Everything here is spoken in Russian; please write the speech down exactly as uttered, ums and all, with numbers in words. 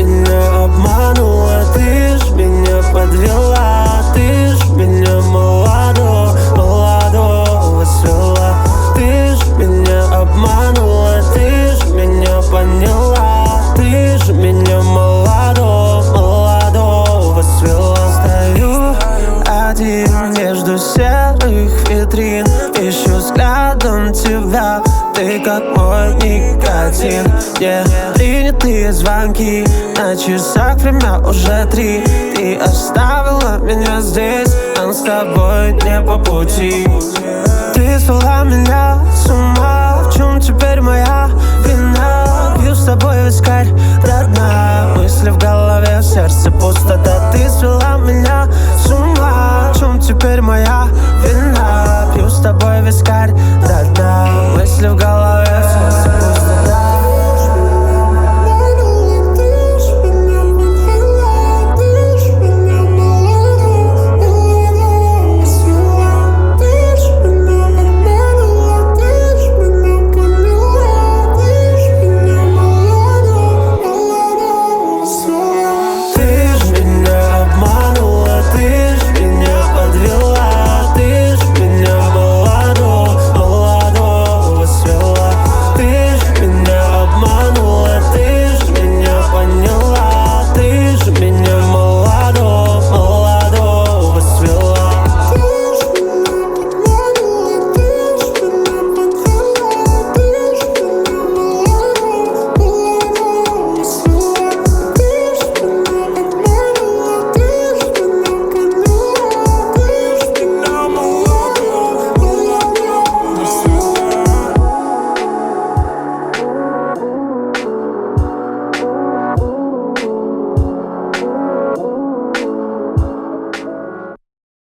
меня обманула, ты ж меня подвела, ты ж меня молодо, молодого свела. Ты ж меня обманула, ты ж меня поняла, ты ж меня молодо, молодого свела. Стою один между серых витрин, ищу взглядом тебя, ты как мой никотин. Yeah. Принятые звонки, на часах время уже три. Ты оставила меня здесь, нам с тобой не по пути. Ты свела меня с ума, в чем теперь моя вина? Пью с тобой вискарь, родная, мысли в голове, в сердце пустота. Ты свела меня с ума, в чем теперь моя вина? Пью с тобой вискарь, родная, мысли в голове.